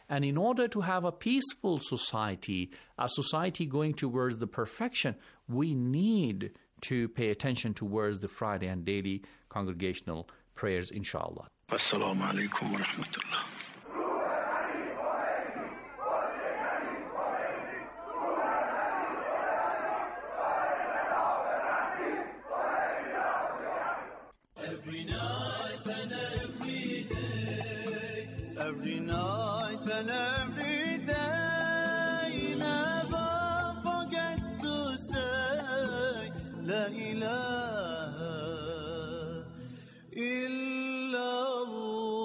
And in order to have a peaceful society, a society going towards the perfection, we need to pay attention towards the Friday and daily congregational prayers, inshallah. Assalamu alaikum wa rahmatullah. Every night and every day, every night and every day, never forget to say La ilaha illallah.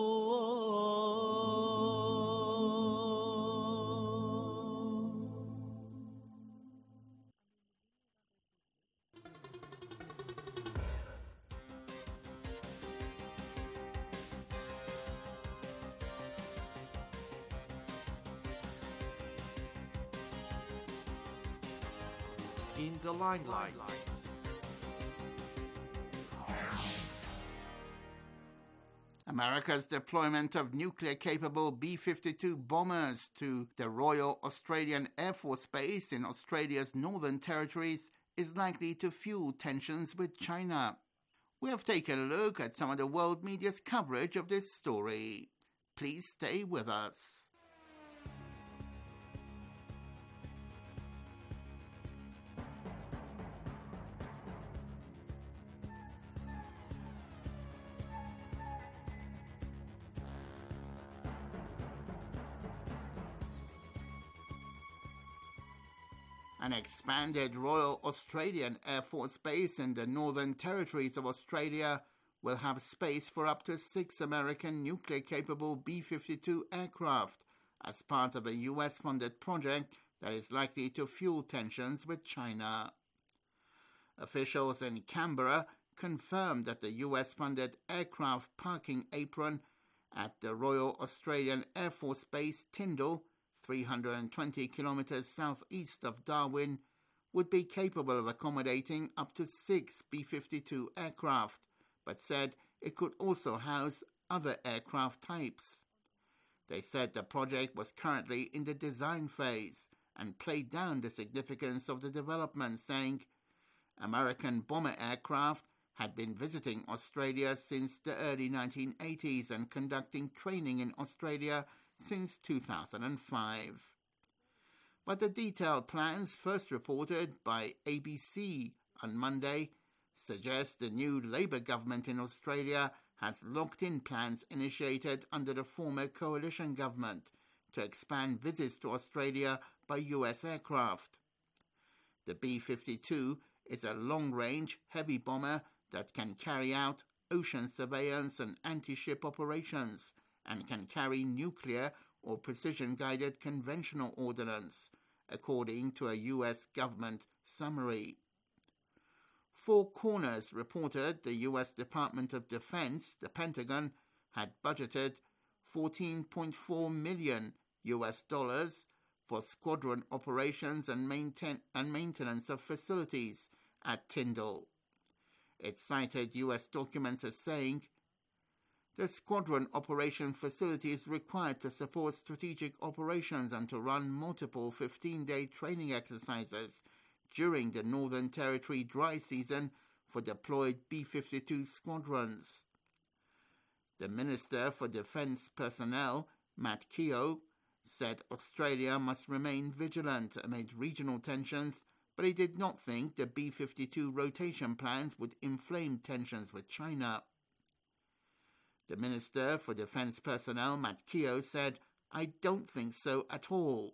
In the limelight. America's deployment of nuclear-capable B-52 bombers to the Royal Australian Air Force Base in Australia's Northern Territories is likely to fuel tensions with China. We have taken a look at some of the world media's coverage of this story. Please stay with us. An expanded Royal Australian Air Force Base in the Northern Territories of Australia will have space for up to 6 American nuclear-capable B-52 aircraft as part of a US-funded project that is likely to fuel tensions with China. Officials in Canberra confirmed that the US-funded aircraft parking apron at the Royal Australian Air Force Base Tyndall, 320 kilometres southeast of Darwin, would be capable of accommodating up to 6 B-52 aircraft, but said it could also house other aircraft types. They said the project was currently in the design phase and played down the significance of the development, saying American bomber aircraft had been visiting Australia since the early 1980s and conducting training in Australia since 2005. But the detailed plans first reported by ABC on Monday suggest the new Labour government in Australia has locked in plans initiated under the former coalition government to expand visits to Australia by US aircraft. The B-52 is a long-range heavy bomber that can carry out ocean surveillance and anti-ship operations and can carry nuclear or precision-guided conventional ordnance, according to a US government summary. Four Corners reported the US Department of Defense, the Pentagon, had budgeted $14.4 million for squadron operations and maintenance of facilities at Tyndall. It cited US documents as saying, the squadron operation facility is required to support strategic operations and to run multiple 15-day training exercises during the Northern Territory dry season for deployed B-52 squadrons. The Minister for Defence Personnel, Matt Keogh, said Australia must remain vigilant amid regional tensions, but he did not think the B-52 rotation plans would inflame tensions with China. The Minister for Defence Personnel, Matt Keogh, said, I don't think so at all.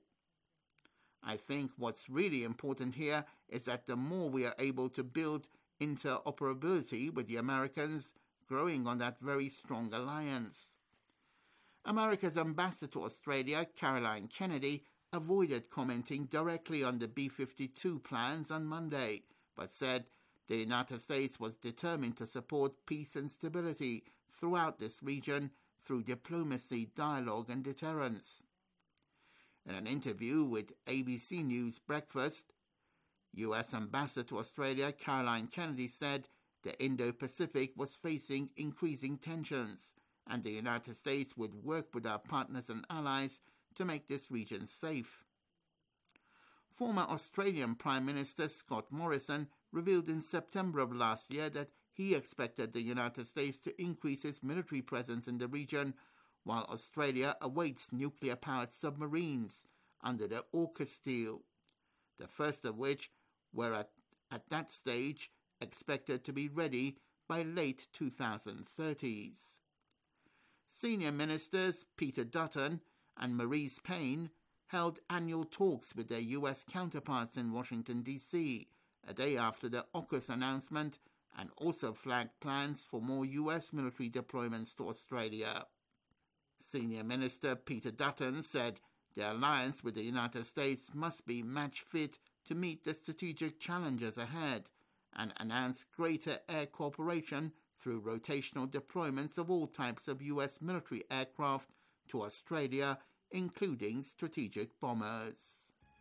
I think what's really important here is that the more we are able to build interoperability with the Americans, growing on that very strong alliance. America's ambassador to Australia, Caroline Kennedy, avoided commenting directly on the B-52 plans on Monday, but said the United States was determined to support peace and stability throughout this region through diplomacy, dialogue and deterrence. In an interview with ABC News Breakfast, U.S. Ambassador to Australia Caroline Kennedy said the Indo-Pacific was facing increasing tensions and the United States would work with our partners and allies to make this region safe. Former Australian Prime Minister Scott Morrison revealed in September of last year that he expected the United States to increase its military presence in the region, while Australia awaits nuclear-powered submarines under the AUKUS deal, the first of which were at that stage expected to be ready by late 2030s. Senior ministers Peter Dutton and Marise Payne held annual talks with their US counterparts in Washington, D.C., a day after the AUKUS announcement, and also flagged plans for more US military deployments to Australia. Senior Minister Peter Dutton said the alliance with the United States must be match fit to meet the strategic challenges ahead, and announced greater air cooperation through rotational deployments of all types of US military aircraft to Australia, including strategic bombers.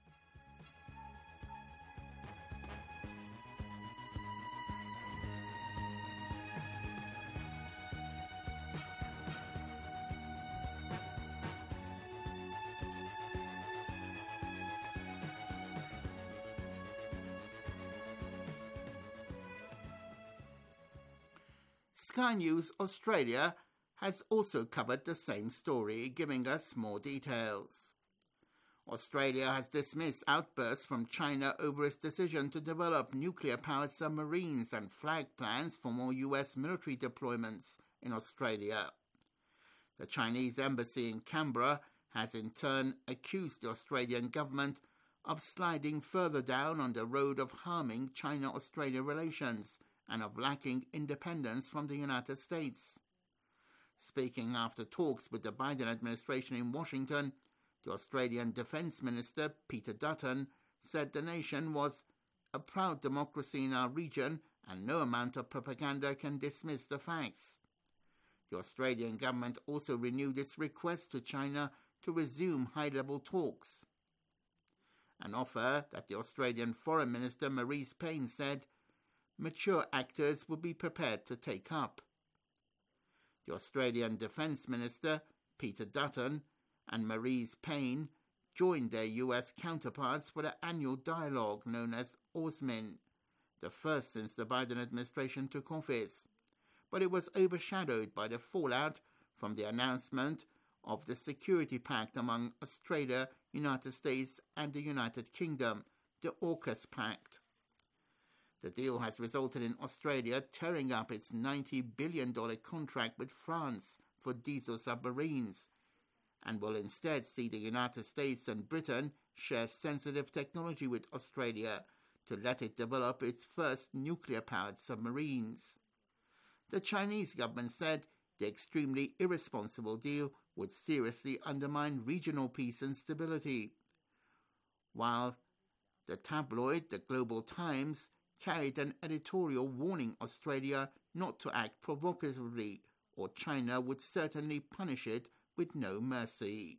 Sky News Australia has also covered the same story, giving us more details. Australia has dismissed outbursts from China over its decision to develop nuclear-powered submarines and flagged plans for more US military deployments in Australia. The Chinese embassy in Canberra has in turn accused the Australian government of sliding further down on the road of harming China-Australia relations and of lacking independence from the United States. Speaking after talks with the Biden administration in Washington, the Australian Defence Minister Peter Dutton said the nation was a proud democracy in our region and no amount of propaganda can dismiss the facts. The Australian government also renewed its request to China to resume high-level talks, an offer that the Australian Foreign Minister Marise Payne said mature actors would be prepared to take up. The Australian Defence Minister, Peter Dutton, and Marise Payne joined their US counterparts for the annual dialogue known as AUSMIN, the first since the Biden administration took office, but it was overshadowed by the fallout from the announcement of the Security Pact among Australia, United States and the United Kingdom, the AUKUS Pact. The deal has resulted in Australia tearing up its $90 billion contract with France for diesel submarines, and will instead see the United States and Britain share sensitive technology with Australia to let it develop its first nuclear-powered submarines. The Chinese government said the extremely irresponsible deal would seriously undermine regional peace and stability, while the tabloid The Global Times carried an editorial warning Australia not to act provocatively, or China would certainly punish it with no mercy.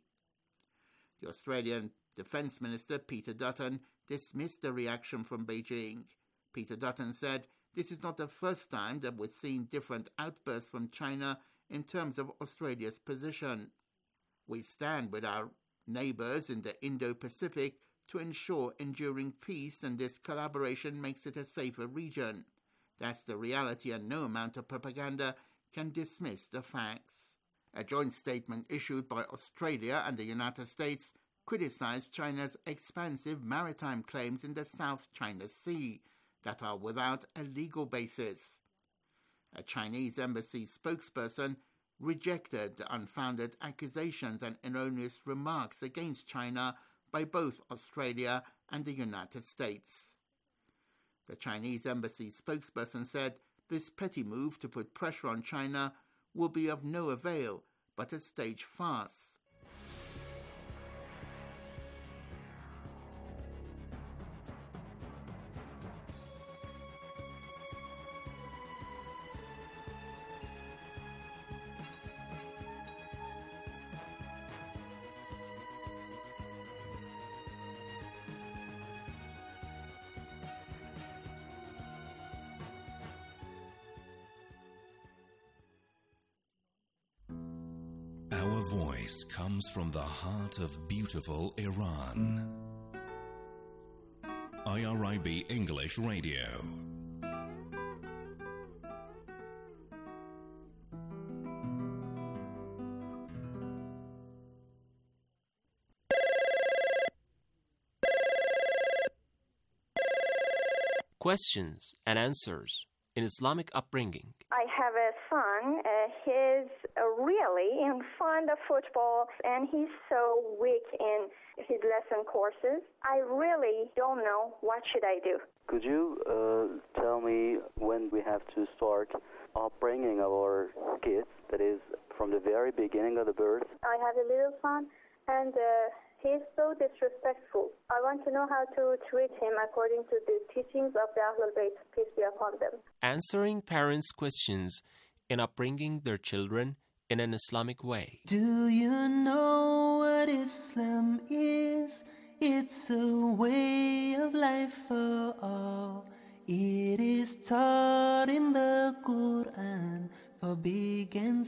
The Australian Defence Minister Peter Dutton dismissed the reaction from Beijing. Peter Dutton said, "This is not the first time that we've seen different outbursts from China in terms of Australia's position. We stand with our neighbours in the Indo-Pacific to ensure enduring peace, and this collaboration makes it a safer region. That's the reality, and no amount of propaganda can dismiss the facts." A joint statement issued by Australia and the United States criticised China's expansive maritime claims in the South China Sea that are without a legal basis. A Chinese embassy spokesperson rejected the unfounded accusations and erroneous remarks against China by both Australia and the United States. The Chinese embassy spokesperson said this petty move to put pressure on China will be of no avail but a staged farce. Our voice comes from the heart of beautiful Iran. IRIB English Radio. Questions and answers in Islamic upbringing. I have a son. He's really fond of football, and he's so weak in his lesson courses. I really don't know what should I do. Could you tell me when we have to start upbringing our kids, that is, from the very beginning of the birth? I have a little son, and he's so disrespectful. I want to know how to treat him according to the teachings of the Ahlul Bayt, peace be upon them. Answering parents' questions in upbringing their children in an Islamic way. Do you know what Islam is? It's a way of life for all. It is taught in the Quran for big and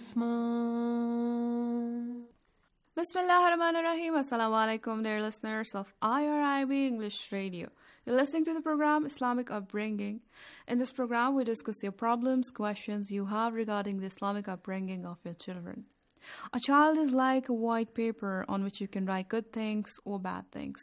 small. Bismillah ar-Rahman ar-Rahim. Assalamu alaikum, dear listeners of IRIB English Radio. You're listening to the program Islamic Upbringing. In this program, we discuss your problems, questions you have regarding the Islamic upbringing of your children. A child is like a white paper on which you can write good things or bad things.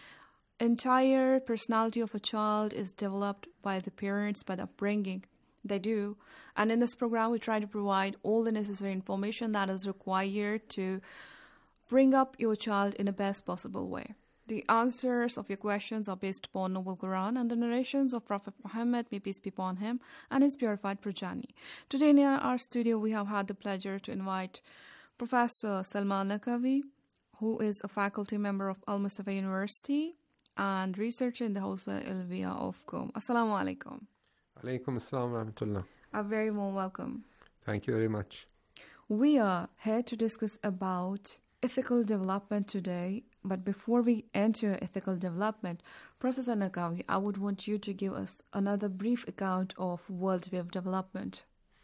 Entire personality of a child is developed by the parents, by the upbringing they do. And in this program, we try to provide all the necessary information that is required to bring up your child in the best possible way. The answers of your questions are based upon Noble Quran and the narrations of Prophet Muhammad, may peace be upon him, and his purified progeny. Today in our studio, we have had the pleasure to invite Professor Salman Naqvi, who is a faculty member of Al Mustafa University and researcher in the Hausa Ilmiya of Qom. Assalamu alaikum. Alaikum assalam wa rahmatullah. A very warm welcome. Thank you very much. We are here to discuss about ethical development today, but before we enter ethical development, Professor Naqvi, I would want you to give us another brief account of worldview of development.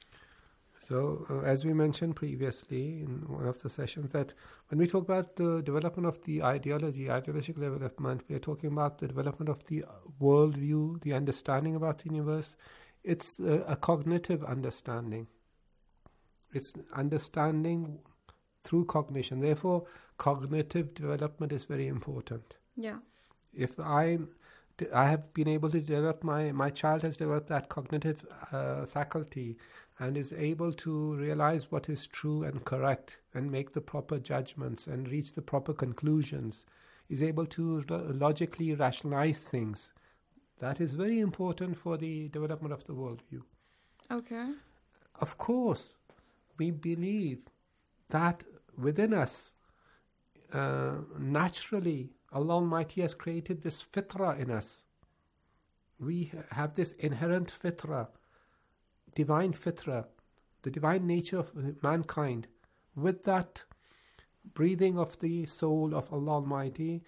So, as we mentioned previously in one of the sessions, that when we talk about the development of the ideological development, we are talking about the development of the worldview, the understanding about the universe. It's a cognitive understanding. It's understanding through cognition. Therefore, cognitive development is very important. Yeah. If I have been able to develop, my child has developed that cognitive faculty and is able to realize what is true and correct and make the proper judgments and reach the proper conclusions, is able to logically rationalize things. That is very important for the development of the worldview. Okay. Of course, we believe that within us, naturally, Allah Almighty has created this fitra in us. We have this inherent fitra, divine fitra, the divine nature of mankind. With that breathing of the soul of Allah Almighty,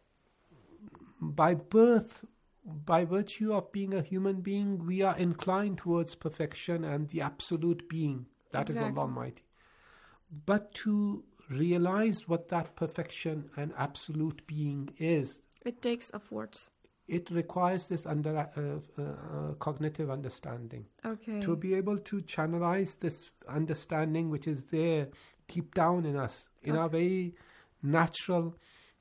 by birth, by virtue of being a human being, we are inclined towards perfection and the absolute being. That is Allah Almighty. But to realize what that perfection and absolute being is, it takes efforts. It requires this cognitive understanding. Okay. To be able to channelize this understanding which is there deep down in us, in our very natural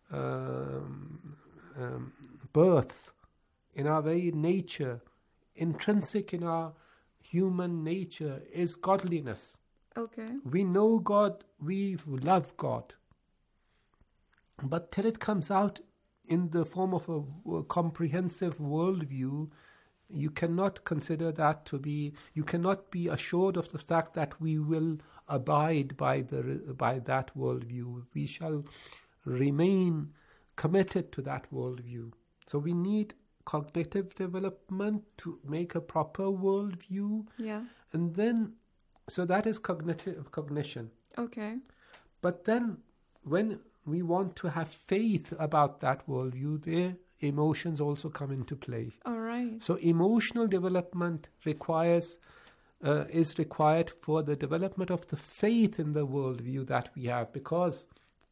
birth, in our very nature, intrinsic in our human nature is godliness. Okay. We know God, we love God. But till it comes out in the form of a comprehensive worldview, you cannot consider that to be, you cannot be assured of the fact that we will abide by that worldview. We shall remain committed to that worldview. So we need cognitive development to make a proper worldview. Yeah. And then, so that is cognition. Okay. But then when we want to have faith about that worldview, their emotions also come into play. All right. So emotional development requires is required for the development of the faith in the worldview that we have, because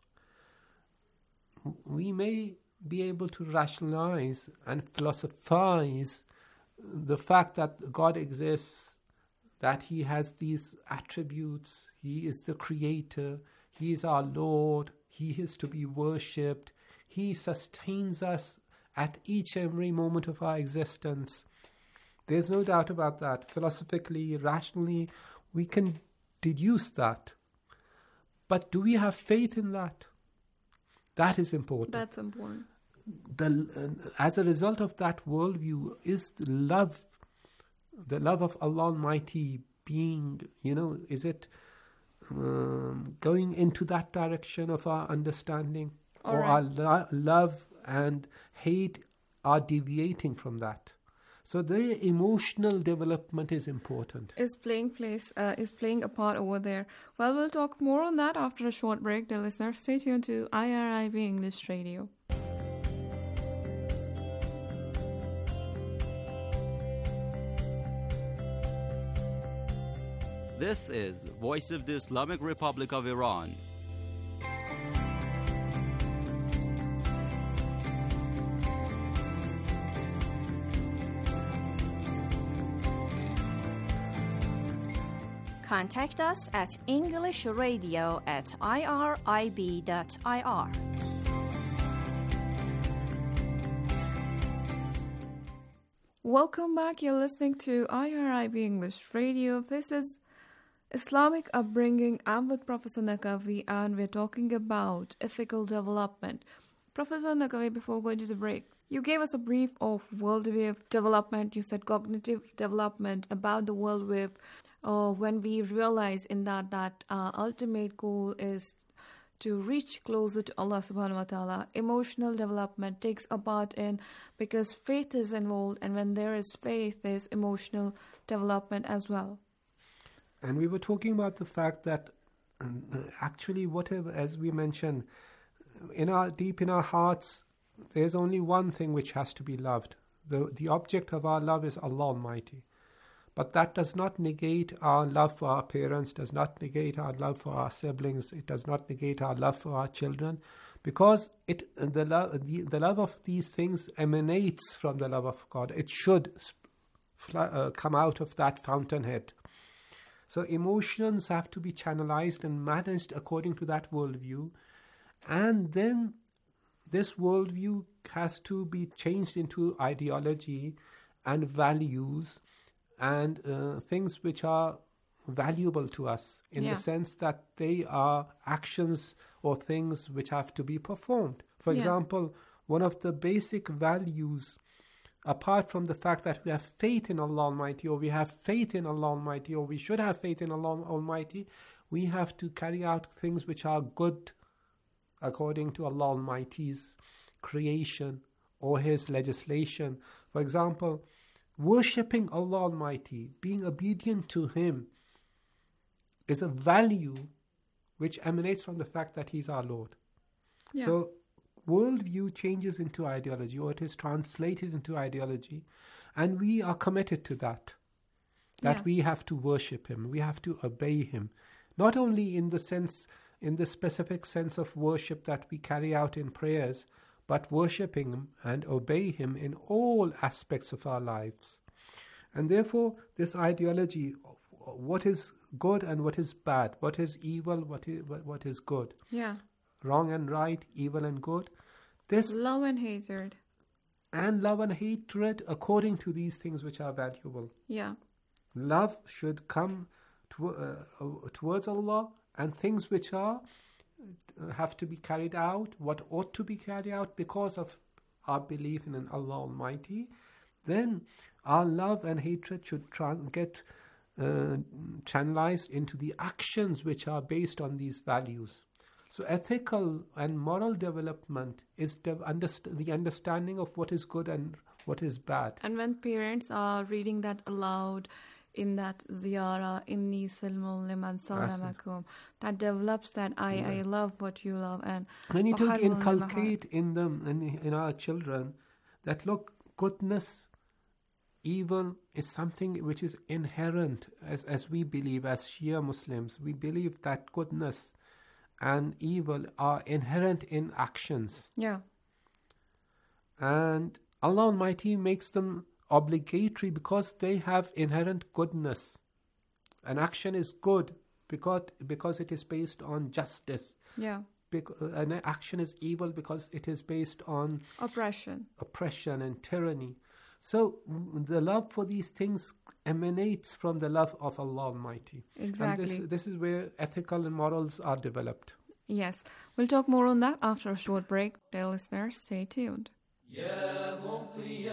we may be able to rationalize and philosophize the fact that God exists, that He has these attributes, He is the Creator, He is our Lord, He is to be worshipped, He sustains us at each and every moment of our existence. There's no doubt about that. Philosophically, rationally, we can deduce that. But do we have faith in that? That is important. That's important. As a result of that worldview is the love of Allah Almighty being, is it going into that direction of our understanding? Or our love and hate are deviating from that? So the emotional development is important. Is playing a part over there. Well, we'll talk more on that after a short break. Dear listeners, stay tuned to IRIB English Radio. This is Voice of the Islamic Republic of Iran. Contact us at englishradio@irib.ir. Welcome back. You're listening to IRIB English Radio. This is Islamic Upbringing. I'm with Professor Naqvi, and we're talking about ethical development. Professor Naqvi, before going to the break, you gave us a brief of worldview development. You said cognitive development about the worldview. When we realize in that ultimate goal is to reach closer to Allah subhanahu wa ta'ala. Emotional development takes a part in, because faith is involved, and when there is faith, there's emotional development as well. And we were talking about the fact that actually, whatever, as we mentioned, deep in our hearts, there's only one thing which has to be loved. The object of our love is Allah Almighty. But that does not negate our love for our parents, does not negate our love for our siblings, it does not negate our love for our children, because the love of these things emanates from the love of God. It should come out of that fountainhead. So emotions have to be channelized and managed according to that worldview, and then this worldview has to be changed into ideology and values and things which are valuable to us in the sense that they are actions or things which have to be performed. For example, one of the basic values, apart from the fact that we have faith in Allah Almighty, or we have faith in Allah Almighty, or we should have faith in Allah Almighty, we have to carry out things which are good according to Allah Almighty's creation or His legislation. For example, worshipping Allah Almighty, being obedient to Him, is a value which emanates from the fact that He's our Lord. Yeah. So worldview changes into ideology, or it is translated into ideology, and we are committed to that. That we have to worship Him, we have to obey Him, not only in the specific sense of worship that we carry out in prayers, but worshipping Him and obey Him in all aspects of our lives. And therefore, this ideology, what is good and what is bad, what is evil, what is good, wrong and right, evil and good, this love and hatred, according to these things which are valuable. Love should come towards Allah, and things which have to be carried out, what ought to be carried out because of our belief in an Allah Almighty, then our love and hatred should get channelized into the actions which are based on these values. So ethical and moral development is the understanding of what is good and what is bad. And when parents are reading that aloud, in that ziyara, inni silmun liman salamakum, that develops that I love what you love, and we need to inculcate in them, in our children, that look, goodness evil is something which is inherent, as we believe, as Shia Muslims. We believe that goodness and evil are inherent in actions. Yeah. And Allah Almighty makes them obligatory because they have inherent goodness. An action is good because it is based on justice. Yeah. An action is evil because it is based on oppression and tyranny. So the love for these things emanates from the love of Allah Almighty. Exactly. And this is where ethical and morals are developed. Yes. We'll talk more on that after a short break. Dear listeners, stay tuned. يا مضي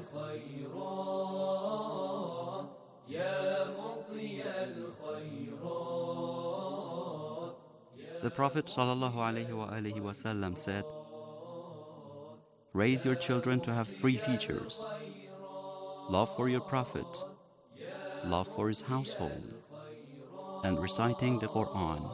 الخيرات يا مضي الخيرات. The Prophet ﷺ said, "Raise your children to have three features: love for your Prophet, love for his household, and reciting the Quran."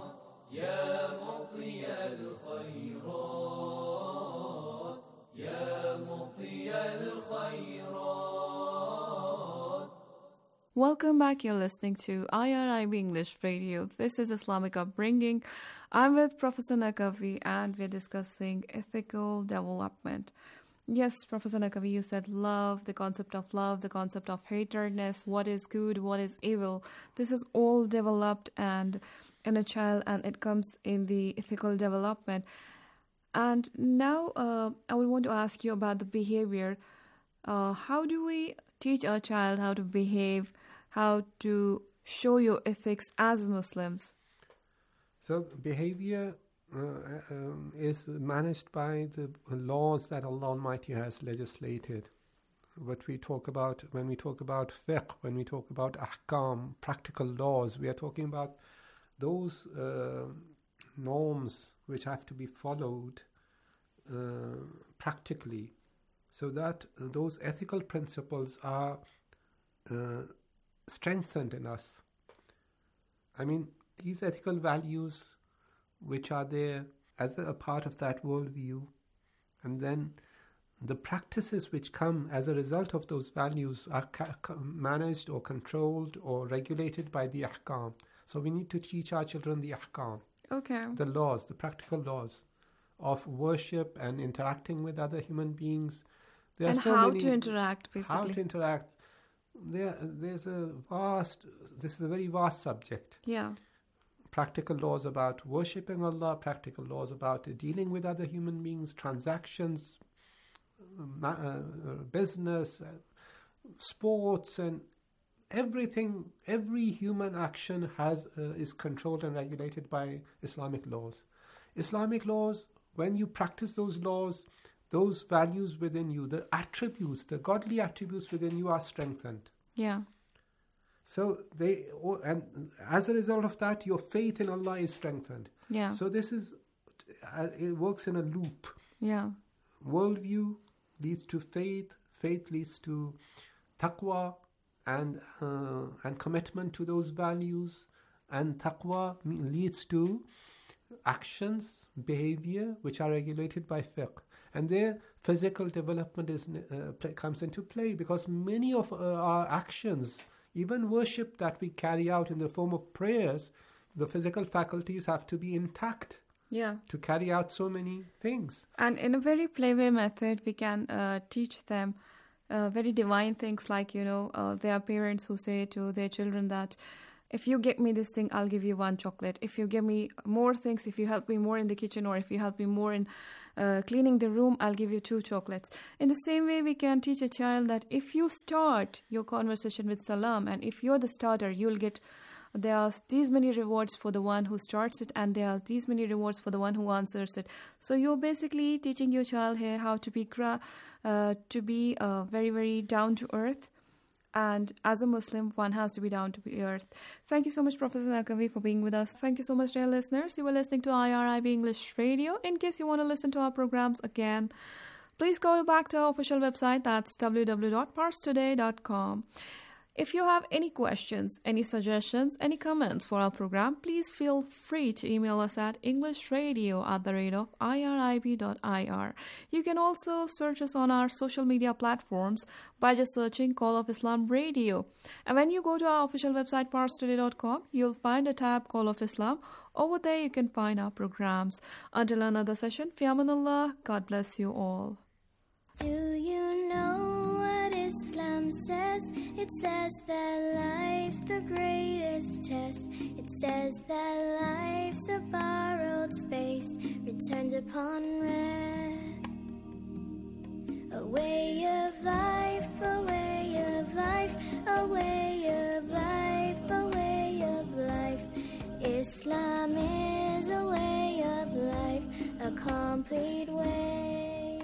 Welcome back. You're listening to IRIB English Radio. This is Islamic Upbringing. I'm with Professor Naqvi and we're discussing ethical development. Yes, Professor Naqvi, you said love, the concept of hatredness, what is good, what is evil. This is all developed and in a child, and it comes in the ethical development. And now I would want to ask you about the behavior. How do we teach our child how to behave, how to show your ethics as Muslims? So behavior is managed by the laws that Allah Almighty has legislated. What we talk about when we talk about fiqh, when we talk about ahkam, practical laws, we are talking about those norms which have to be followed practically, so that those ethical principles are strengthened in us. I mean, these ethical values which are there as a part of that worldview, and then the practices which come as a result of those values are managed or controlled or regulated by the ahkam. So we need to teach our children the ahkam, the laws, the practical laws of worship and interacting with other human beings. And how to interact, basically. How to interact. This is a very vast subject. Yeah. Practical laws about worshipping Allah, practical laws about dealing with other human beings, transactions, business, sports, and everything. Every human action is controlled and regulated by Islamic laws. Islamic laws, when you practice those laws, those values within you, the attributes, the godly attributes within you are strengthened. Yeah. So and as a result of that, your faith in Allah is strengthened. Yeah. So it works in a loop. Yeah. Worldview leads to faith. Faith leads to taqwa and commitment to those values. And taqwa leads to actions, behavior, which are regulated by fiqh. And there, physical development comes into play, because many of our actions, even worship that we carry out in the form of prayers, the physical faculties have to be intact to carry out so many things. And in a very playway method, we can teach them very divine things, like, there are parents who say to their children that, if you get me this thing, I'll give you 1 chocolate. If you give me more things, if you help me more in the kitchen, or if you help me more in cleaning the room, I'll give you 2 chocolates. In the same way, we can teach a child that if you start your conversation with salam, and if you're the starter, there are these many rewards for the one who starts it, and there are these many rewards for the one who answers it. So you're basically teaching your child here how to be very, very down to earth. And as a Muslim, one has to be down to earth. Thank you so much, Professor Naqvi, for being with us. Thank you so much, dear listeners. You were listening to IRIB English Radio. In case you want to listen to our programs again, please go back to our official website. That's www.parstoday.com. If you have any questions, any suggestions, any comments for our program, please feel free to email us at englishradio@irib.ir. You can also search us on our social media platforms by just searching Call of Islam Radio. And when you go to our official website, parstoday.com, you'll find a tab Call of Islam. Over there, you can find our programs. Until another session, fi amanullah, God bless you all. Do you know what Islam says? It says that life's the greatest test. It says that life's a borrowed space, returned upon rest. A way of life, a way of life, a way of life, a way of life. Islam is a way of life, a complete way.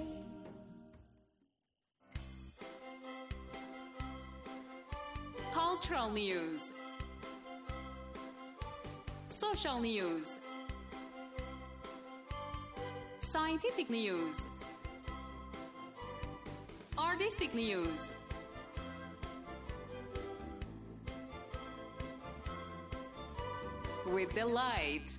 Cultural news, social news, scientific news, artistic news, with delight.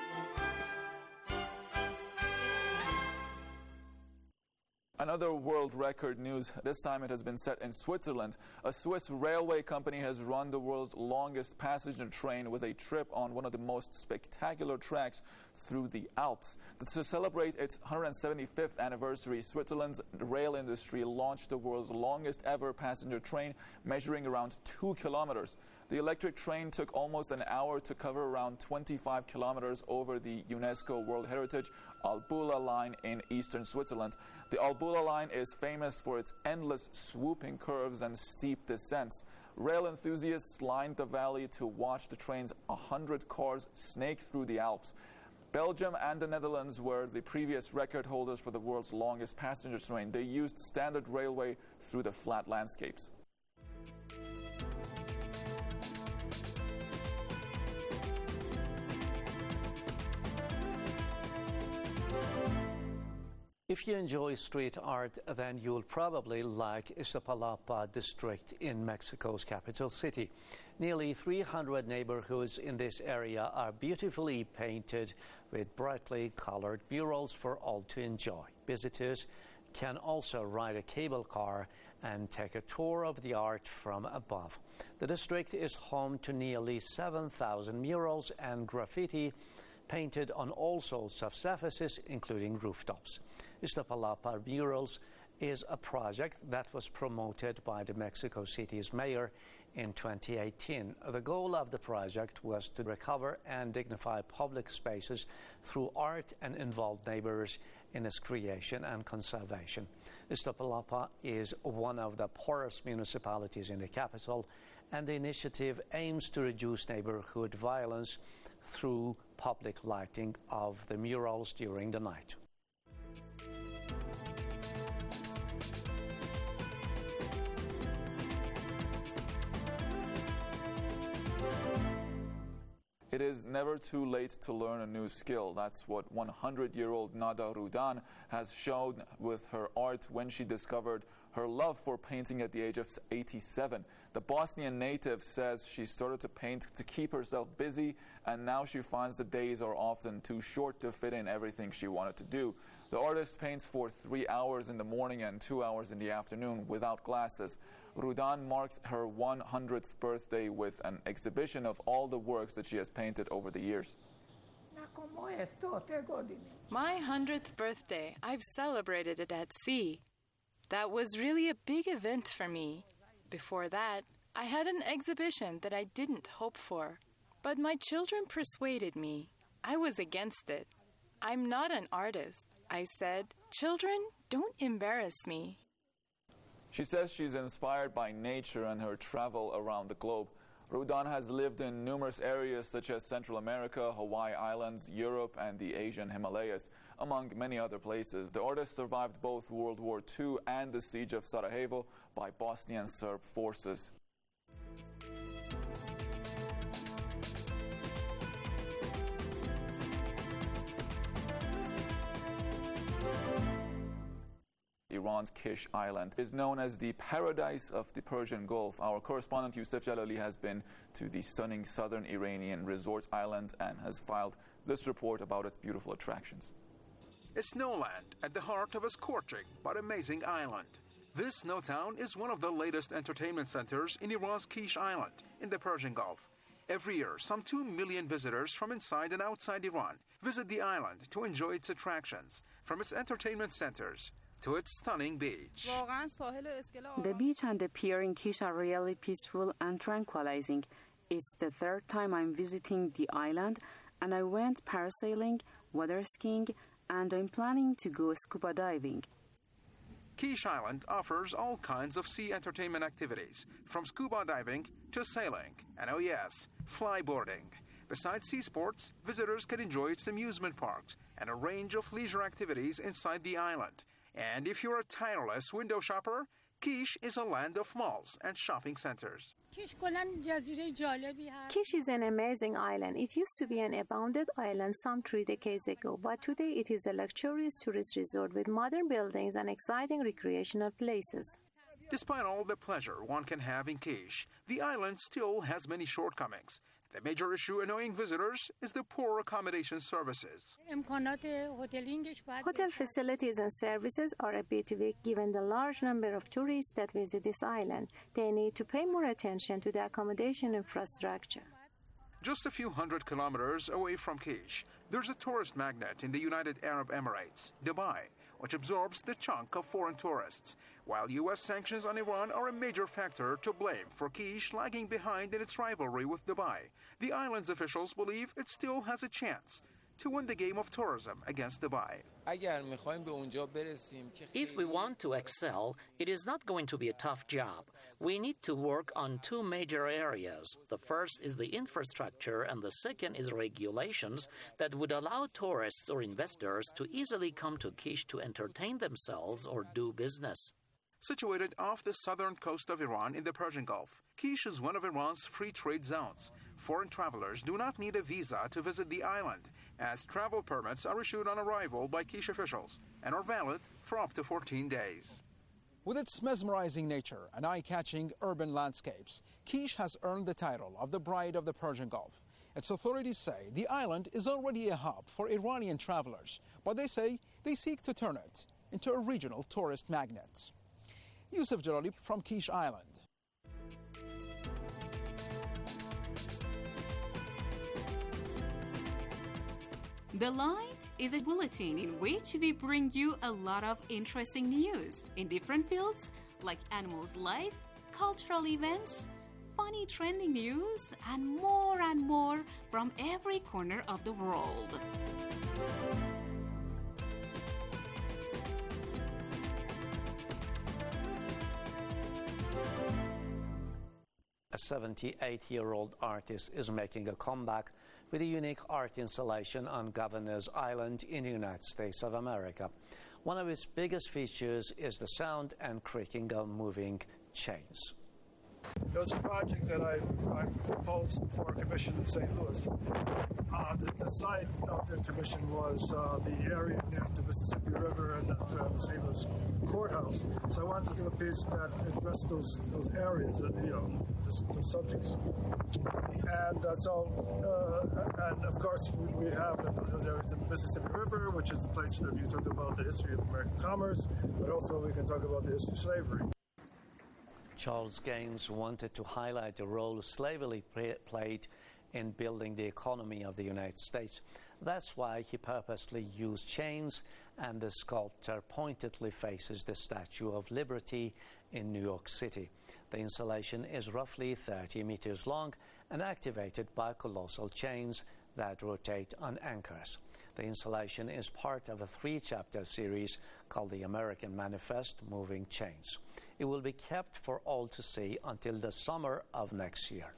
Another world record news. This time it has been set in Switzerland. A Swiss railway company has run the world's longest passenger train with a trip on one of the most spectacular tracks through the Alps. To celebrate its 175th anniversary, Switzerland's rail industry launched the world's longest ever passenger train, measuring around 2 kilometers. The electric train took almost an hour to cover around 25 kilometers over the UNESCO World Heritage Albula line in eastern Switzerland. The Albula line is famous for its endless swooping curves and steep descents. Rail enthusiasts lined the valley to watch the train's 100 cars snake through the Alps. Belgium and the Netherlands were the previous record holders for the world's longest passenger train. They used standard railway through the flat landscapes. If you enjoy street art, then you'll probably like Iztapalapa district in Mexico's capital city. Nearly 300 neighborhoods in this area are beautifully painted with brightly colored murals for all to enjoy. Visitors can also ride a cable car and take a tour of the art from above. The district is home to nearly 7,000 murals and graffiti painted on all sorts of surfaces, including rooftops. Iztapalapa Murals is a project that was promoted by the Mexico City's mayor in 2018. The goal of the project was to recover and dignify public spaces through art and involve neighbors in its creation and conservation. Iztapalapa is one of the poorest municipalities in the capital, and the initiative aims to reduce neighborhood violence through public lighting of the murals during the night. It is never too late to learn a new skill. That's what 100-year-old Nada Rudan has shown with her art when she discovered her love for painting at the age of 87. The Bosnian native says she started to paint to keep herself busy, and now she finds the days are often too short to fit in everything she wanted to do. The artist paints for 3 hours in the morning and 2 hours in the afternoon without glasses. Rudan marked her 100th birthday with an exhibition of all the works that she has painted over the years. My 100th birthday, I've celebrated it at sea. That was really a big event for me. Before that, I had an exhibition that I didn't hope for. But my children persuaded me. I was against it. I'm not an artist. I said, "Children, don't embarrass me." She says she's inspired by nature and her travel around the globe. Rudan has lived in numerous areas such as Central America, Hawaii Islands, Europe, and the Asian Himalayas, among many other places. The artist survived both World War II and the siege of Sarajevo by Bosnian Serb forces. Iran's Kish Island is known as the paradise of the Persian Gulf. Our correspondent Yusuf Jalali has been to the stunning southern Iranian resort island and has filed this report about its beautiful attractions. A snowland at the heart of a scorching but amazing island. This snow town is one of the latest entertainment centers in Iran's Kish Island in the Persian Gulf. Every year, some 2 million visitors from inside and outside Iran visit the island to enjoy its attractions, from its entertainment centers to its stunning beach. The beach and the pier in Kish are really peaceful and tranquilizing. It's the third time I'm visiting the island, and I went parasailing, water skiing, and I'm planning to go scuba diving. Kish Island offers all kinds of sea entertainment activities, from scuba diving to sailing, and oh yes, flyboarding. Besides sea sports, visitors can enjoy its amusement parks and a range of leisure activities inside the island. And if you're a tireless window shopper, Kish is a land of malls and shopping centers. Kish is an amazing island. It used to be an abandoned island some 3 decades ago, but today it is a luxurious tourist resort with modern buildings and exciting recreational places. Despite all the pleasure one can have in Kish, the island still has many shortcomings. The major issue annoying visitors is the poor accommodation services. Hotel facilities and services are a bit weak given the large number of tourists that visit this island. They need to pay more attention to the accommodation infrastructure. Just a few hundred kilometers away from Kish, there's a tourist magnet in the United Arab Emirates, Dubai, which absorbs the chunk of foreign tourists, while U.S. sanctions on Iran are a major factor to blame for Kish lagging behind in its rivalry with Dubai. The island's officials believe it still has a chance to win the game of tourism against Dubai. If we want to excel, it is not going to be a tough job. We need to work on 2 major areas. The first is the infrastructure, and the second is regulations that would allow tourists or investors to easily come to Kish to entertain themselves or do business. Situated off the southern coast of Iran in the Persian Gulf, Kish is one of Iran's free trade zones. Foreign travelers do not need a visa to visit the island, as travel permits are issued on arrival by Kish officials and are valid for up to 14 days. With its mesmerizing nature and eye-catching urban landscapes, Kish has earned the title of the Bride of the Persian Gulf. Its authorities say the island is already a hub for Iranian travelers, but they say they seek to turn it into a regional tourist magnet. Yusuf Jalali from Kish Island. The Light is a bulletin in which we bring you a lot of interesting news in different fields like animals' life, cultural events, funny trending news, and more from every corner of the world. A 78-year-old artist is making a comeback with a unique art installation on Governor's Island in the United States of America. One of its biggest features is the sound and creaking of moving chains. It was a project that I proposed for a commission in St. Louis. The site of the commission was the area near the Mississippi River and the St. Louis courthouse. So I wanted to do a piece that addressed those areas, those subjects. And and of course we have those areas in the Mississippi River, which is a place that you talk about the history of American commerce, but also we can talk about the history of slavery. Charles Gaines wanted to highlight the role slavery played in building the economy of the United States. That's why he purposely used chains, and the sculptor pointedly faces the Statue of Liberty in New York City. The installation is roughly 30 meters long and activated by colossal chains that rotate on anchors. The installation is part of a 3-chapter series called The American Manifest: Moving Chains. It will be kept for all to see until the summer of next year.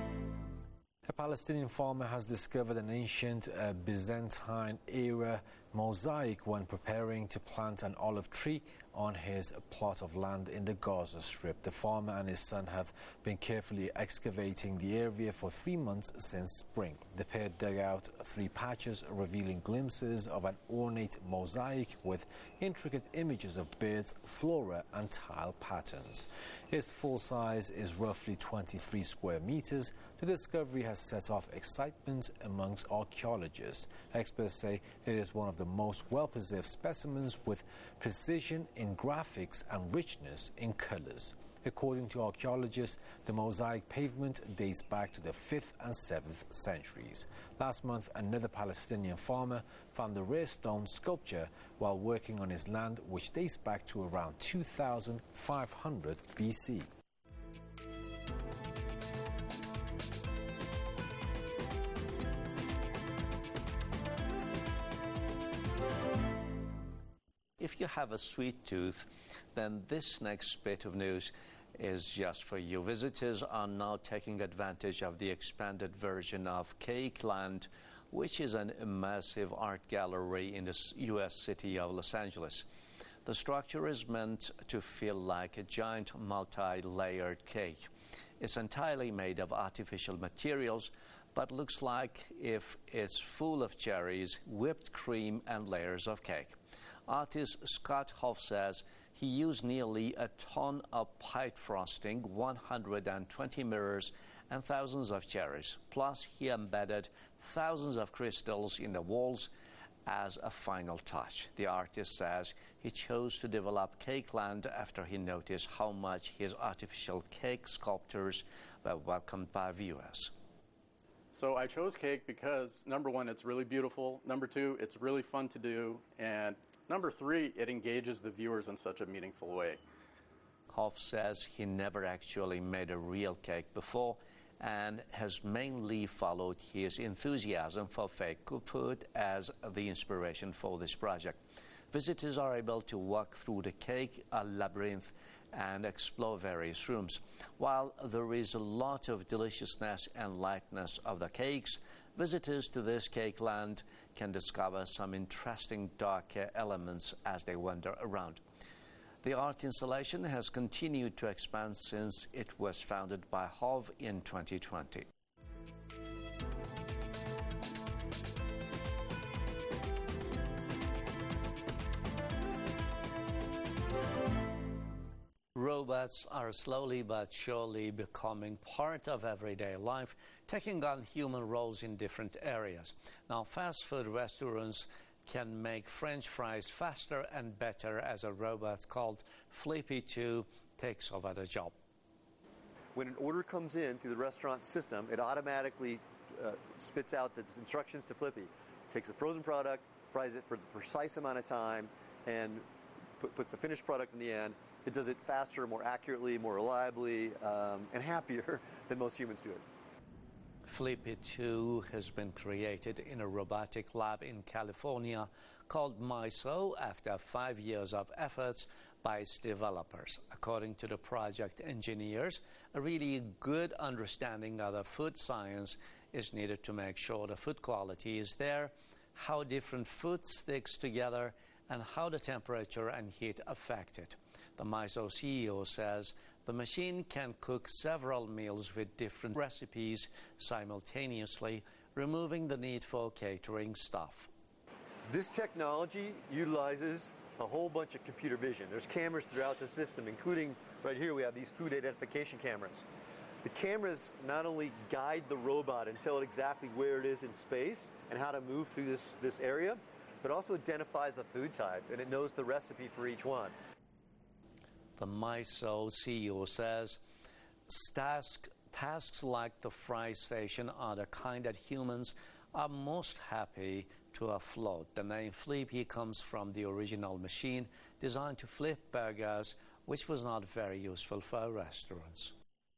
A Palestinian farmer has discovered an ancient Byzantine-era mosaic when preparing to plant an olive tree on his plot of land in the Gaza Strip. The farmer and his son have been carefully excavating the area for 3 months since spring. The pair dug out 3 patches, revealing glimpses of an ornate mosaic with intricate images of birds, flora and tile patterns. Its full size is roughly 23 square meters. The discovery has set off excitement amongst archaeologists. Experts say it is one of the most well-preserved specimens with precision in graphics and richness in colors. According to archaeologists, the mosaic pavement dates back to the 5th and 7th centuries. Last month, another Palestinian farmer found the rare stone sculpture while working on his land, which dates back to around 2500 BC. If you have a sweet tooth, then this next bit of news is just for you. Visitors are now taking advantage of the expanded version of Cake Land, which is an immersive art gallery in the U.S. city of Los Angeles. The structure is meant to feel like a giant multi-layered cake. It's entirely made of artificial materials, but looks like if it's full of cherries, whipped cream, and layers of cake. Artist Scott Hoff says he used nearly a ton of pipe frosting, 120 mirrors, and thousands of cherries. Plus, he embedded thousands of crystals in the walls as a final touch. The artist says he chose to develop Cake Land after he noticed how much his artificial cake sculptures were welcomed by viewers. So I chose cake because, number one, it's really beautiful. Number two, it's really fun to do. And number three, it engages the viewers in such a meaningful way. Hoff says he never actually made a real cake before and has mainly followed his enthusiasm for fake food as the inspiration for this project. Visitors are able to walk through the cake labyrinth and explore various rooms. While there is a lot of deliciousness and lightness of the cakes, visitors to this Cake Land can discover some interesting darker elements as they wander around. The art installation has continued to expand since it was founded by Hov in 2020. Robots are slowly but surely becoming part of everyday life, taking on human roles in different areas. Now, fast food restaurants can make French fries faster and better as a robot called Flippy 2 takes over the job. When an order comes in through the restaurant system, it automatically spits out the instructions to Flippy. Takes a frozen product, fries it for the precise amount of time, and puts the finished product in the end. It does it faster, more accurately, more reliably, and happier than most humans do it. Flippy 2 has been created in a robotic lab in California called MISO after 5 years of efforts by its developers. According to the project engineers, a really good understanding of the food science is needed to make sure the food quality is there, how different food sticks together, and how the temperature and heat affect it. The MISO CEO says the machine can cook several meals with different recipes simultaneously, removing the need for catering staff. This technology utilizes a whole bunch of computer vision. There's cameras throughout the system, including right here we have these food identification cameras. The cameras not only guide the robot and tell it exactly where it is in space and how to move through this area, but also identifies the food type, and it knows the recipe for each one. The MISO CEO says tasks like the fry station are the kind that humans are most happy to offload. The name Flippy comes from the original machine designed to flip burgers, which was not very useful for restaurants.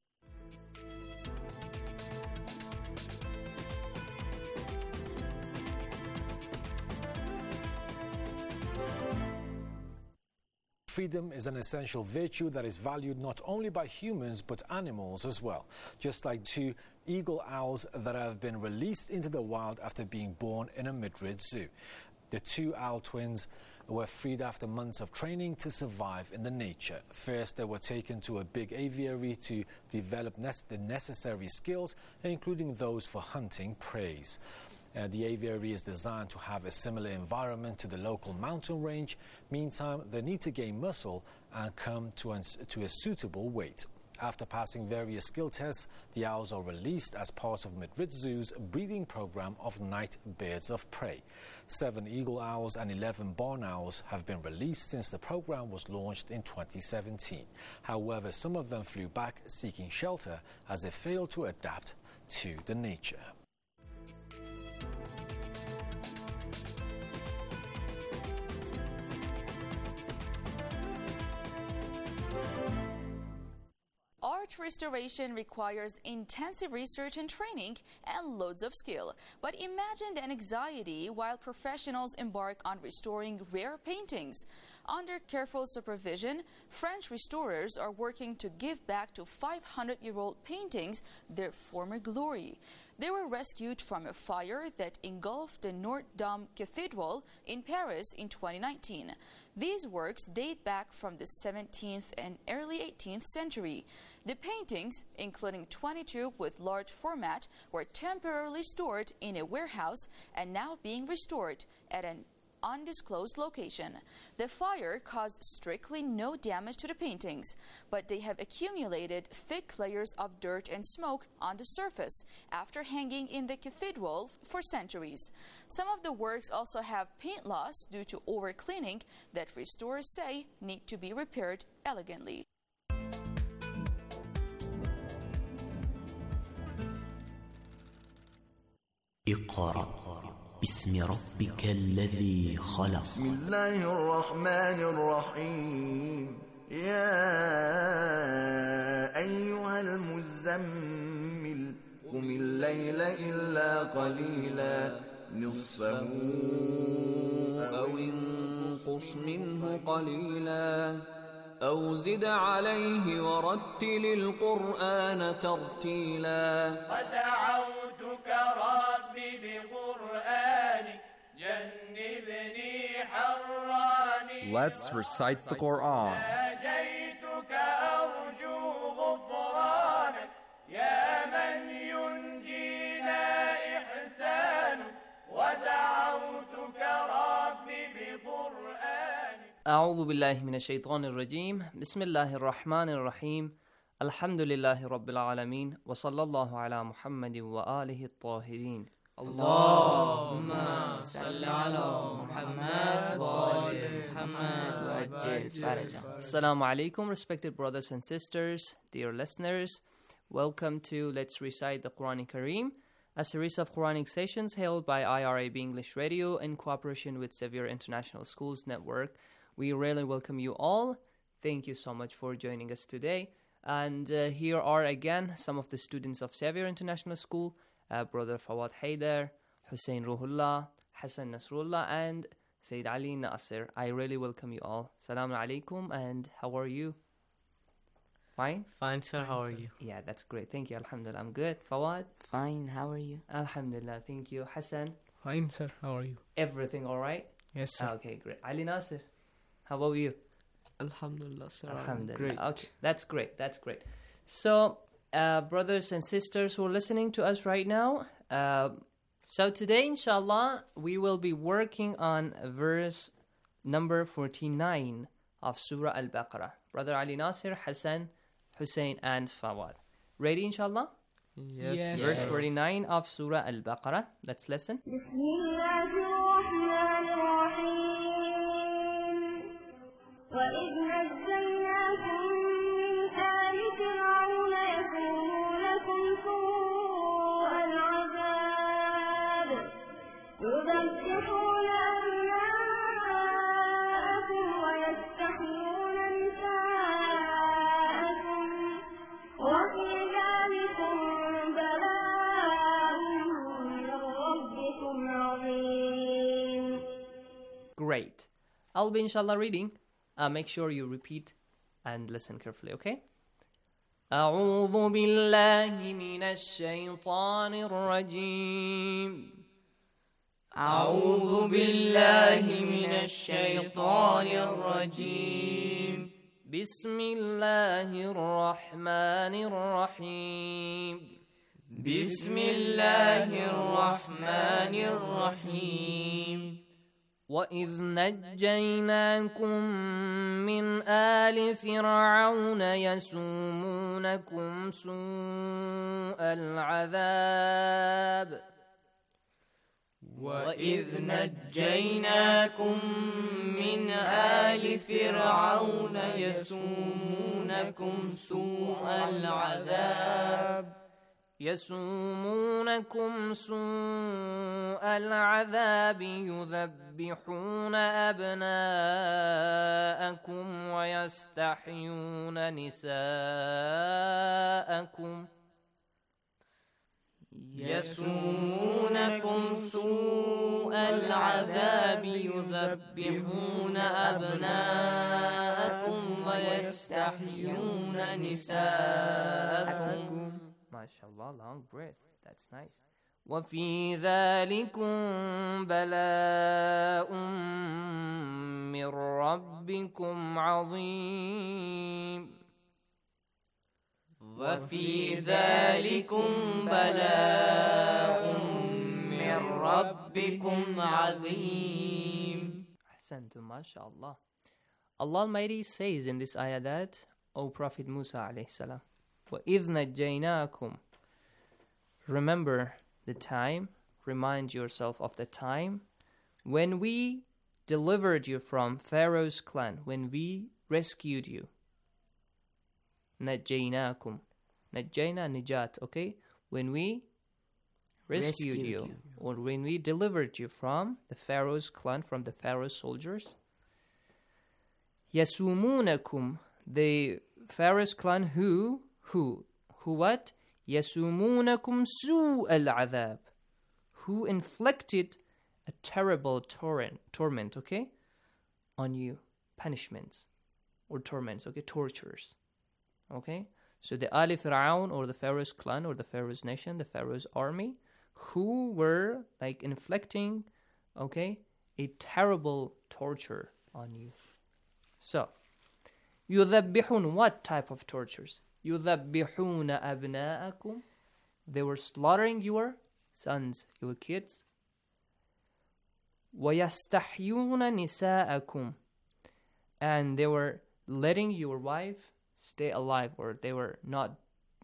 Freedom is an essential virtue that is valued not only by humans but animals as well. Just like 2 eagle owls that have been released into the wild after being born in a Madrid zoo. The two owl twins were freed after months of training to survive in the nature. First, they were taken to a big aviary to develop the necessary skills, including those for hunting prey. The aviary is designed to have a similar environment to the local mountain range. Meantime, they need to gain muscle and come to a suitable weight. After passing various skill tests, the owls are released as part of Madrid Zoo's breeding program of night birds of prey. 7 eagle owls and 11 barn owls have been released since the program was launched in 2017. However, some of them flew back seeking shelter as they failed to adapt to the nature. Art restoration requires intensive research and training and loads of skill. But imagine the anxiety while professionals embark on restoring rare paintings. Under careful supervision, French restorers are working to give back to 500-year-old paintings their former glory. They were rescued from a fire that engulfed the Notre Dame Cathedral in Paris in 2019. These works date back from the 17th and early 18th century. The paintings, including 22 with large format, were temporarily stored in a warehouse and now being restored at an undisclosed location. The fire caused strictly no damage to the paintings, but they have accumulated thick layers of dirt and smoke on the surface after hanging in the cathedral for centuries. Some of the works also have paint loss due to overcleaning that restorers say need to be repaired elegantly. اقرأ باسم ربك الذي خلق. بسم الله الرحمن الرحيم. يا أيها المزمل قم الليل إلا قليلا نصفه أو انقص منه قليلا أو زد عليه ورتل القرآن ترتيلا. ودعوتك ربي بقرآنك جنبني حراني. Let's recite the Quran. ناجيتك أرجو غفرانك يا من ينجينا إحسانك. ودعوتك ربي بقرآنك. أعوذ بالله من الشيطان الرجيم. بسم الله الرحمن الرحيم. الحمد لله رب العالمين وصلى الله على محمد وآله الطاهرين. اللهم صل على محمد وآل محمد وعجل فرجه. Assalamu alaikum, respected brothers and sisters, dear listeners. Welcome to Let's Recite the Quran Kareem, a series of Quranic sessions held by IRIB English Radio in cooperation with Xavier International Schools Network. We really welcome you all. Thank you so much for joining us today. And here are again some of the students of Xavier International School, Brother Fawad Haider, Hussein Ruhullah, Hassan Nasrullah, and Sayyid Ali Nasir. I really welcome you all. Assalamu alaikum, and how are you? Fine? Fine, sir. How are you? Yeah, that's great. Thank you. Alhamdulillah. I'm good. Fawad? Fine. How are you? Alhamdulillah. Thank you. Hassan? Fine, sir. How are you? Everything all right? Yes, sir. Okay, great. Ali Nasir? How about you? Alhamdulillah, sir. Alhamdulillah. Great. Okay, that's great. That's great. So, brothers and sisters who are listening to us right now, so today, inshallah, we will be working on verse number 49 of Surah Al-Baqarah. Brother Ali Nasir, Hassan, Hussein, and Fawad. Ready, inshallah? Yes. Verse 49 of Surah Al-Baqarah. Let's listen. وإذ نجيناكم من آل فرعون يسومونكم سوء العذاب يذبحون أبناءكم ويستحيون نساءكم وفي ذلكم بلاء من ربكم عظيم. Great. I'll be inshallah reading. Make sure you repeat and listen carefully, okay? أعوذ بالله من الشيطان الرجيم أعوذ بالله من الشيطان الرجيم بسم الله الرحمن الرحيم بسم الله الرحمن الرحيم وإذ نجيناكم من آل فرعون يسومونكم سوء العذاب وإذ نجيناكم من آل فرعون يسومونكم سوء العذاب يسومونكم سوء العذاب يذبحون أبناءكم ويستحيون نساءكم يسومونكم سوء العذاب يذبحون أبناءكم ويستحيون نساءكم. MashaAllah, long breath. That's nice. وفي ذلكم بلاء من ربكم عظيم. وفي ذلكم بلاء من ربكم عظيم. أحسنتم, MashaAllah. Allah Almighty says in this ayah that, O Prophet Musa alayhi salam, وَإِذْ نَجَّيْنَاكُمْ, remember the time, remind yourself of the time when we delivered you from Pharaoh's clan, when we rescued you. نَجَّيْنَاكُمْ, Najjayna, Nijat, okay? When we rescued you, or when we delivered you from the Pharaoh's clan, from the Pharaoh's soldiers. يَسُومُونَكُمْ, the Pharaoh's clan who what? يَسُومُونَكُمْ سُوءَ الْعَذَابِ, who inflicted a terrible torment, okay? On you, punishments, or torments, okay? Tortures, okay? So the Ali Fir'aun, or the Pharaoh's clan, or the Pharaoh's nation, the Pharaoh's army, who were like inflicting, okay, a terrible torture on you. So, يُذَبِّحُونَ, what type of tortures? يُذَبِّحُونَ أَبْنَاءَكُمْ, they were slaughtering your sons, your kids. وَيَسْتَحْيُونَ نِسَاءَكُمْ, and they were letting your wife stay alive, or they were not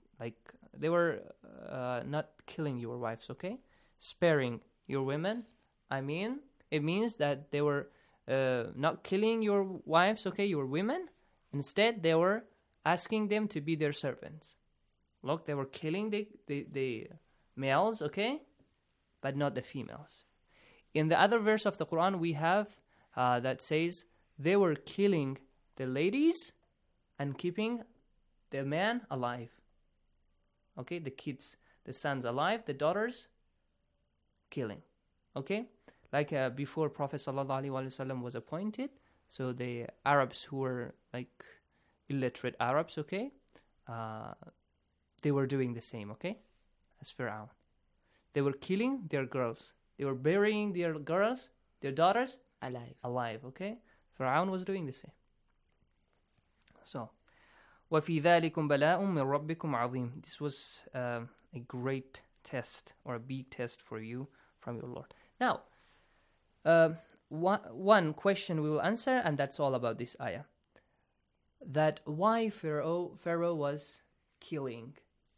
killing your wives, okay? Sparing your women. I mean, it means that they were not killing your wives, okay, your women. Instead, they were asking them to be their servants. Look, they were killing the males, okay, but not the females. In the other verse of the Quran, we have that says they were killing the ladies and keeping the man alive. Okay, the kids, the sons alive, the daughters killing. Okay, like before Prophet ﷺ was appointed, so the Arabs who were like illiterate Arabs, okay, they were doing the same, okay, as Fir'aun. They were killing their girls. They were burying their girls, their daughters, alive, okay? Fir'aun was doing the same. So, وَفِي ذَلِكُمْ بَلَاءٌ مِّن رَبِّكُمْ عَظِيمٌ. This was a great test, or a big test for you from your Lord. Now, one question we will answer, and that's all about this ayah. That why Pharaoh was killing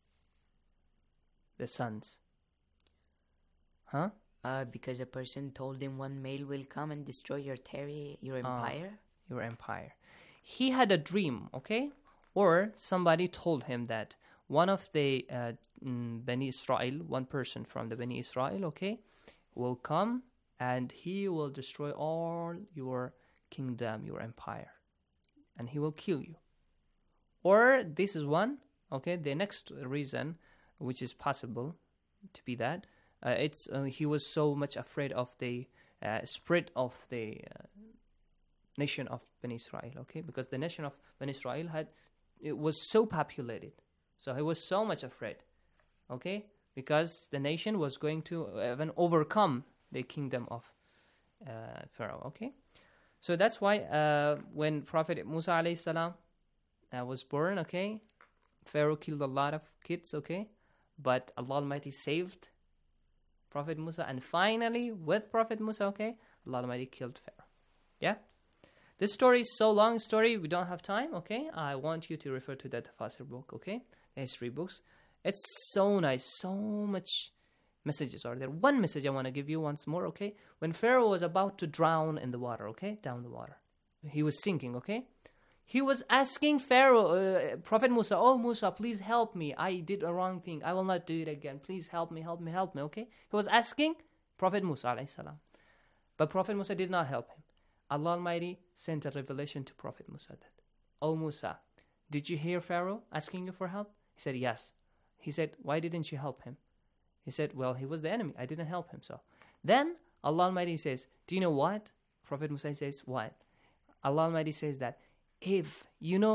the sons. Huh? Because a person told him one male will come and destroy your empire. Your empire. He had a dream, okay? Or somebody told him that one of the Bani Israel, one person from the Bani Israel, okay, will come and he will destroy all your kingdom, your empire. And he will kill you. Or this is one, okay, the next reason, which is possible to be that, he was so much afraid of the spread of the nation of Bani Israel, okay, because the nation of Bani Israel was so populated, so he was so much afraid, okay, because the nation was going to even overcome the kingdom of Pharaoh. Okay, so that's why when Prophet Musa alayhi salam was born, okay, Pharaoh killed a lot of kids, okay, but Allah Almighty saved Prophet Musa, and finally with Prophet Musa, okay, Allah Almighty killed Pharaoh. Yeah, this story is so long story, we don't have time, okay. I want you to refer to the Tafasir book, okay, the history books. It's so nice, so much messages are there. One message I want to give you once more, okay. When Pharaoh was about to drown in the water, okay, down the water, he was sinking, okay. He was asking Pharaoh, Prophet Musa, oh Musa, please help me. I did a wrong thing. I will not do it again. Please help me, help me, help me, okay? He was asking Prophet Musa alayhi salam. But Prophet Musa did not help him. Allah Almighty sent a revelation to Prophet Musa that, oh Musa, did you hear Pharaoh asking you for help? He said, yes. He said, why didn't you help him? He said, well, he was the enemy. I didn't help him. So then Allah Almighty says, do you know what? Prophet Musa says, what? Allah Almighty says that, if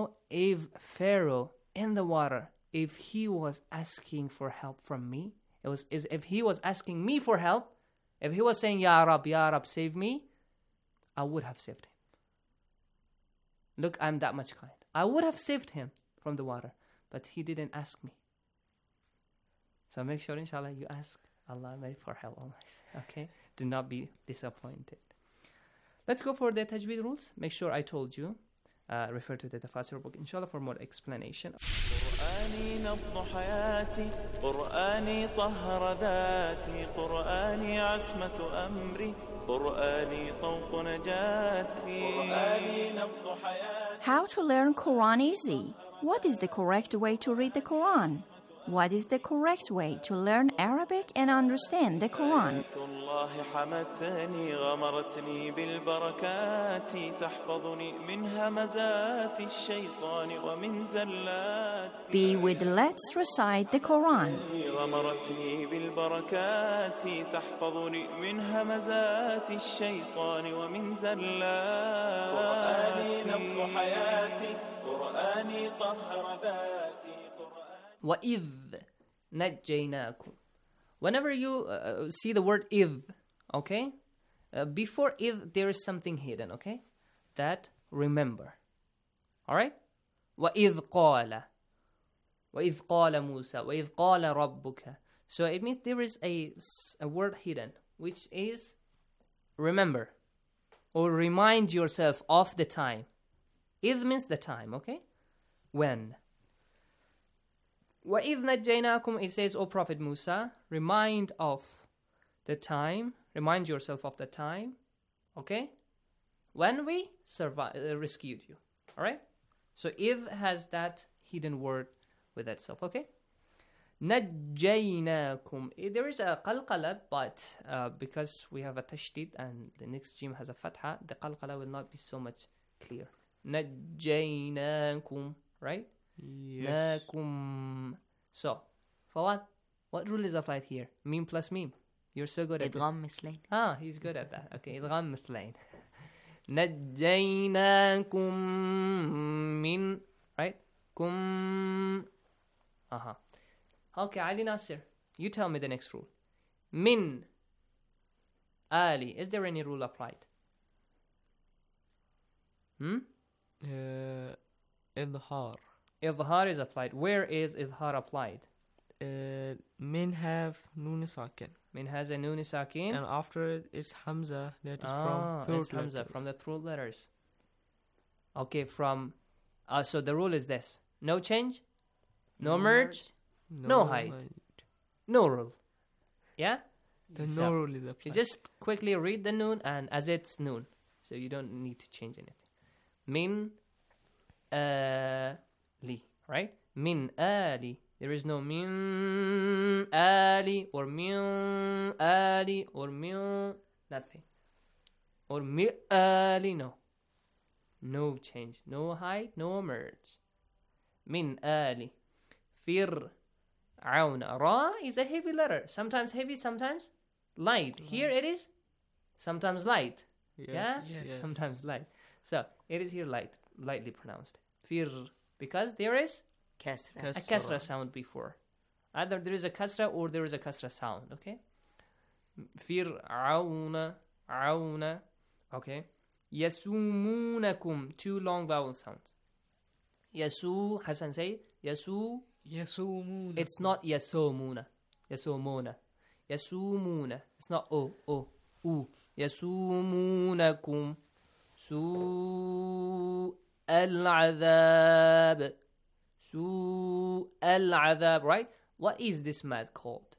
Pharaoh in the water, if he was asking for help from me, if he was asking me for help, if he was saying, Ya Rab, save me, I would have saved him. Look, I'm that much kind. I would have saved him from the water, but he didn't ask me. So make sure, inshallah, you ask Allah for help always. Okay? Do not be disappointed. Let's go for the tajweed rules. Make sure I told you. Refer to the Tafasir book, inshallah, for more explanation. قرآني نبض حياتي قرآني طهر ذاتي قرآني عصمة أمري قرآني طوق نجاتي قرآني نبض حياتي. How to learn Quran easy? What is the correct way to read the Quran? What is the correct way to learn Arabic and understand the Quran? الله حمتني غمرتني بالبركات تحفظني من همزات الشيطان ومن زلات. Be with Let's Recite the Quran. غمرتني بالبركات تحفظني من همزات الشيطان ومن زلات. قرآني نبض حياتي قرآني طهر ذاتي. وَإِذْ نَجَّيْنَاكُمْ. Whenever you see the word إِذْ, okay, before إِذْ there is something hidden, okay, that remember. Alright? وَإِذْ قَالَ مُوسَى وَإِذْ قَالَ رَبُّكَ. So it means there is a word hidden, which is remember, or remind yourself of the time. إِذْ means the time, okay? When. وَإِذْ نَجَّيْنَاكُمْ, it says, O Prophet Musa, remind yourself of the time, okay, when we rescued you, alright? So إِذْ has that hidden word with itself, okay? نَجَّيْنَاكُمْ. There is a qalqala, but because we have a tashdid and the next jim has a fatha, the qalqala will not be so much clear. نَجَّيْنَاكُمْ, right? Yes. So, for what? What rule is applied here? Meme plus meme. You're so good at this. Idgham mislayn. He's good at that. Okay, idgham mislayn. نَجَّيْنَاكُمْ min, right? Kum. Okay, Ali Nasir, you tell me the next rule. Min Ali. Is there any rule applied? Idhar. Idhar is applied. Where is Idhar applied? Min have Nun Sakin. Min has a Nun Sakin. And after it, it's Hamza. That is from throat it's Hamza, letters. from the throat letters. Okay, from... so the rule is this. No change? No merge? No hide? No rule. Yeah? The no rule is applied. You just quickly read the Nun and as it's Nun. So you don't need to change anything. Min Ali, right? Min Ali. There is no min Ali or min Ali or min nothing. Or mi Ali, no. No change, no hide, no merge. Min Ali. Fir'aun. Ra is a heavy letter. Sometimes heavy, sometimes light. Here it is sometimes light. Yes. Yeah? Yes. Sometimes light. So it is here lightly pronounced. Fir, because there is Kasra. a kasra sound before. Either there is a kasra or there is a kasra sound, okay? فرعون عون. Okay. يسومونكم. Two long vowel sounds. يسو. Hassan, say يسو. يسومون. It's not يسومون. يسومون. يسومون. It's not o. يسومونكم سوء العذاب. سوء العذاب. Right? What is this mad called?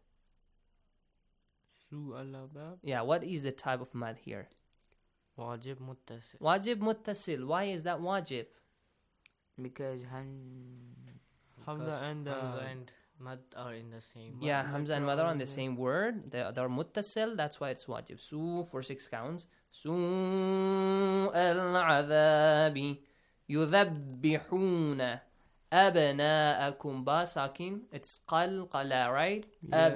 سوء العذاب. Yeah, what is the type of mad here? واجب متصل. واجب متصل. Why is that واجب? Because Hamza and mad are in the same word. Yeah, Hamza and mad are on the same word. They're متصل. That's why it's واجب. سوء for 6 counts. سوء العذاب يذبحون أبناءكم. با ساكن. It's قلقلة, right? Yeah.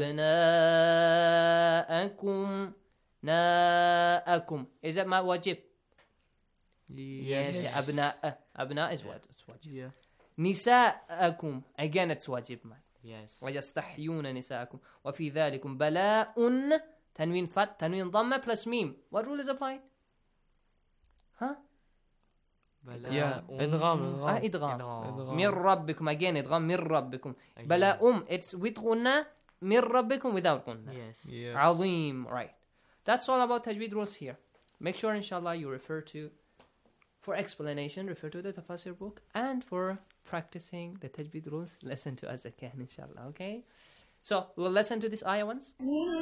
أبناءكم ناءكم. Is that ما واجب? Yes. Yeah, أبناء is what? It's واجب. Yeah. نساءكم. Again, it's واجب man. Yes. ويستحيون نساءكم وفي ذلكم بلاء. تنوين فت. تنوين ضمة plus ميم. What rule is applied? Huh? Yeah. إدغام. إدغام. من ربكم. Again, إدغام من ربكم. بلاء. It's with غنة. من ربكم without غنة. Yes. Yeah. عظيم. Right. That's all about tajweed rules here. Make sure, inshallah, you refer to, for explanation, refer to the Tafasir book, and for practicing the tajweed rules, listen to us again, inshallah, okay? So, we'll listen to this ayah once.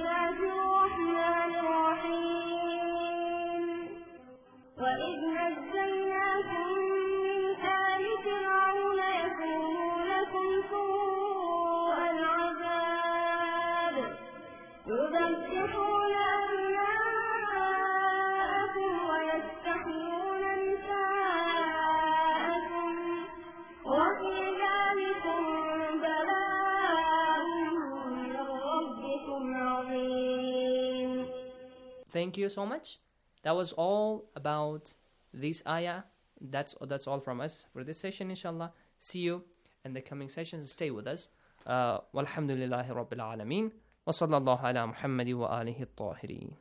Thank you so much. That was all about this ayah. That's all from us for this session, inshallah. See you in the coming sessions. Stay with us. Walhamdulillahi Rabbil Alameen. Wa sallallahu ala Muhammad wa alihi at-tahirin.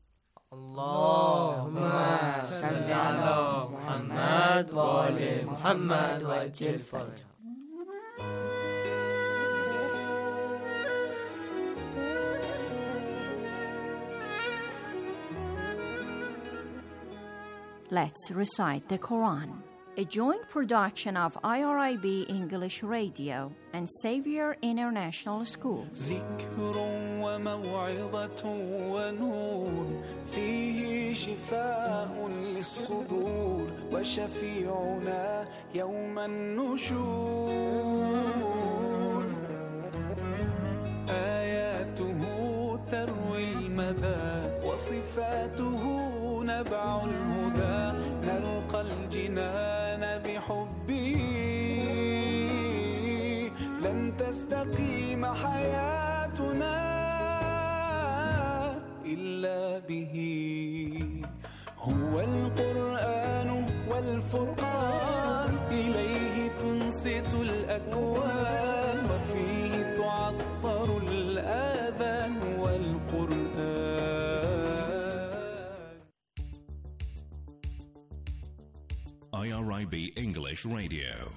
اللهم صل على محمد وآل محمد وأجل فرجه. Let's recite the Quran, a joint production of IRIB English Radio and Xavier International Schools. ذكر وموعظة ونور فيه شفاء للصدور وشفيعنا يوم النشور آياته تروي المدى وصفاته نبع الهدى نلقى الجنان بحبه لن تستقيم حياتنا إلا به هو القرآن والفرقان إليه تنصت الأكوان وفيه تعطر الآذان والقرآن. IRIB English Radio.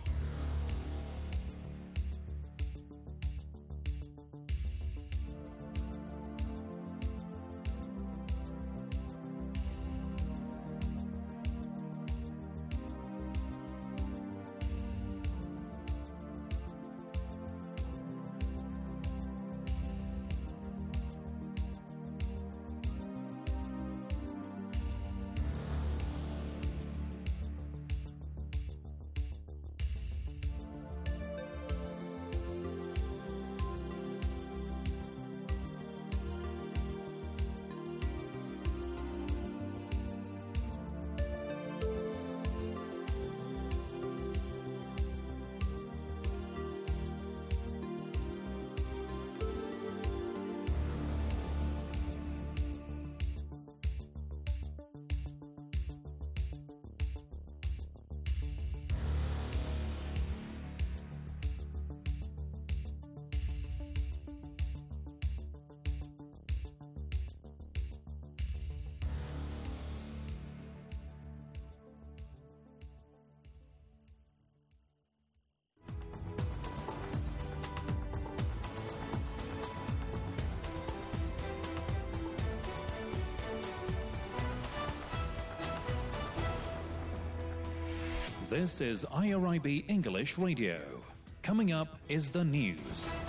This is IRIB English Radio. Coming up is the news.